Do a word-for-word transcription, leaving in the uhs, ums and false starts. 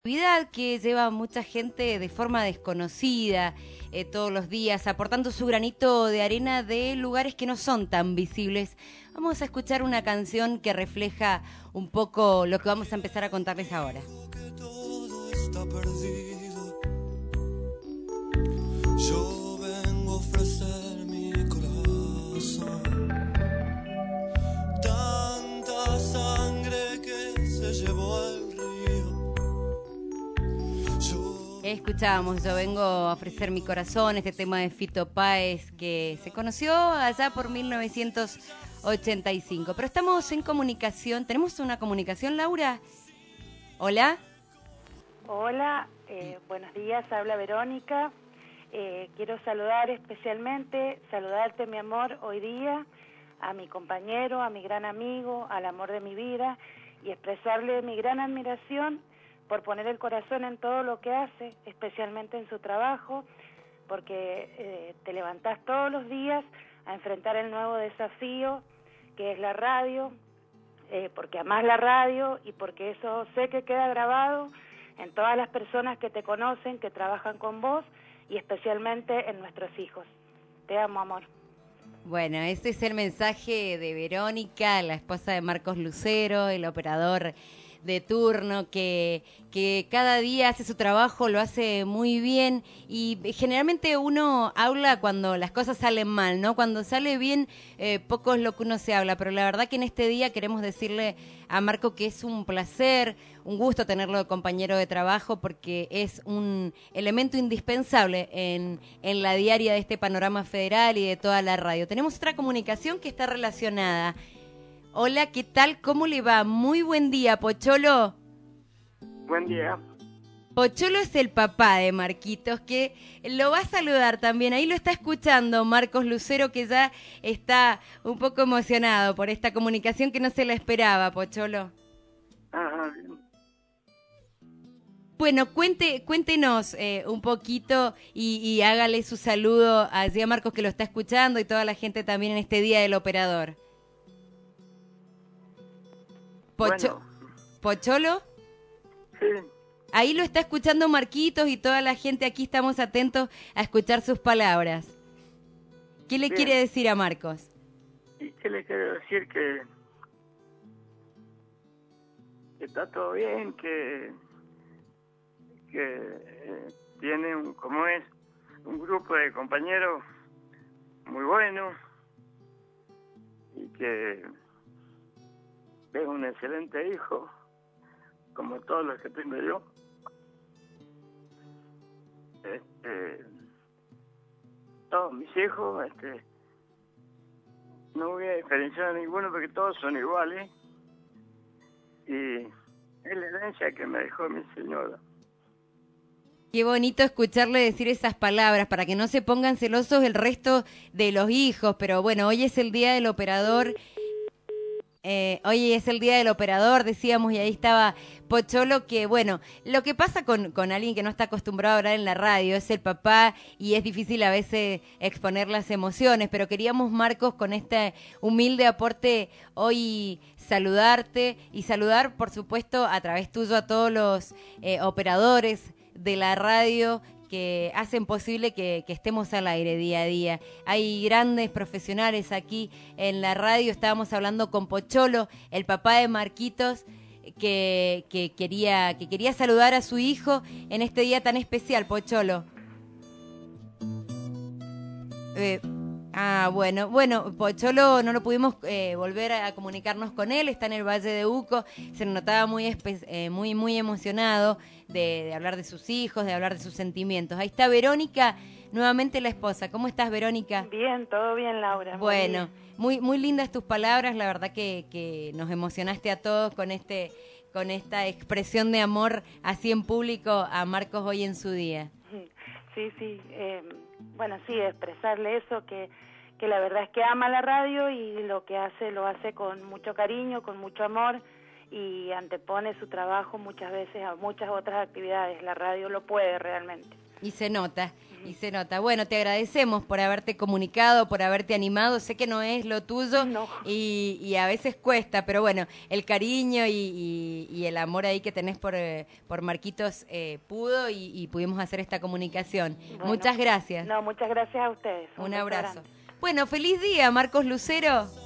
Actividad que lleva mucha gente de forma desconocida eh, todos los días, aportando su granito de arena de lugares que no son tan visibles. Vamos a escuchar una canción que refleja un poco lo que vamos a empezar a contarles ahora. Que todo está perdido. Yo vengo a ofrecer mi corazón. Tanta sangre que se llevó al río. Yo Escuchábamos, yo vengo a ofrecer mi corazón, este tema de Fito Páez que se conoció allá por mil novecientos ochenta y cinco. Pero estamos en comunicación, ¿tenemos una comunicación, Laura? ¿Hola? Hola, eh, buenos días, habla Verónica. Eh, quiero saludar especialmente, saludarte mi amor hoy día, a mi compañero, a mi gran amigo, al amor de mi vida y expresarle mi gran admiración por poner el corazón en todo lo que hace, especialmente en su trabajo, porque eh, te levantás todos los días a enfrentar el nuevo desafío que es la radio, eh, porque amás la radio y porque eso sé que queda grabado en todas las personas que te conocen, que trabajan con vos y especialmente en nuestros hijos. Te amo, amor. Bueno, ese es el mensaje de Verónica, la esposa de Marcos Lucero, el operador de turno, que, que cada día hace su trabajo, lo hace muy bien y generalmente uno habla cuando las cosas salen mal, ¿no? Cuando sale bien, eh, poco es lo que uno se habla, pero la verdad que en este día queremos decirle a Marco que es un placer, un gusto tenerlo de compañero de trabajo porque es un elemento indispensable en, en la diaria de este panorama federal y de toda la radio. Tenemos otra comunicación que está relacionada. Hola, ¿qué tal? ¿Cómo le va? Muy buen día, Pocholo. Buen día. Pocholo es el papá de Marquitos, que lo va a saludar también. Ahí lo está escuchando Marcos Lucero, que ya está un poco emocionado por esta comunicación que no se la esperaba, Pocholo. Ajá, bien. Bueno, cuente, cuéntenos eh, un poquito y, y hágale su saludo allí a Marcos que lo está escuchando y toda la gente también en este Día del Operador. Pocho, Bueno, Pocholo, sí, ahí lo está escuchando Marquitos y toda la gente aquí estamos atentos a escuchar sus palabras. ¿Qué le Bien. quiere decir a Marcos? ¿y qué le quiero decir? Que, que está todo bien, que, que eh, tiene, un, como es, un grupo de compañeros muy bueno y que es un excelente hijo, como todos los que tengo yo. Este, todos mis hijos, este, no voy a diferenciar a ninguno porque todos son iguales y es la herencia que me dejó mi señora. Qué bonito escucharle decir esas palabras para que no se pongan celosos el resto de los hijos, pero bueno, hoy es el Día del Operador. Eh, hoy es el Día del Operador, decíamos, y ahí estaba Pocholo, que bueno, lo que pasa con, con alguien que no está acostumbrado a hablar en la radio es el papá y es difícil a veces exponer las emociones, pero queríamos, Marcos, con este humilde aporte hoy saludarte y saludar, por supuesto, a través tuyo a todos los eh, operadores de la radio que hacen posible que, que estemos al aire día a día. Hay grandes profesionales aquí en la radio. Estábamos hablando con Pocholo, el papá de Marquitos, que, que, quería, que quería saludar a su hijo en este día tan especial, Pocholo. Eh, ah, bueno, bueno, Pocholo no lo pudimos eh, volver a comunicarnos con él, está en el Valle de Uco, se notaba muy, espe- eh, muy, muy emocionado de, de hablar de sus hijos, de hablar de sus sentimientos. Ahí está Verónica, nuevamente la esposa. ¿Cómo estás, Verónica? Bien, todo bien, Laura. Muy Bueno, bien. muy, muy lindas tus palabras, la verdad que, que nos emocionaste a todos con este, con esta expresión de amor así en público a Marcos hoy en su día. Sí, sí. Eh, bueno, sí, expresarle eso, que, que la verdad es que ama la radio y lo que hace lo hace con mucho cariño, con mucho amor y antepone su trabajo muchas veces a muchas otras actividades. La radio lo puede realmente. Y se nota, y se nota. Bueno, te agradecemos por haberte comunicado, por haberte animado. Sé que no es lo tuyo No. y, y a veces cuesta, pero bueno, el cariño y, y, y el amor ahí que tenés por, eh, por Marquitos eh, pudo y, y pudimos hacer esta comunicación. Bueno, muchas gracias. No, muchas gracias a ustedes. Un beso abrazo. grande. Bueno, feliz día, Marcos Lucero.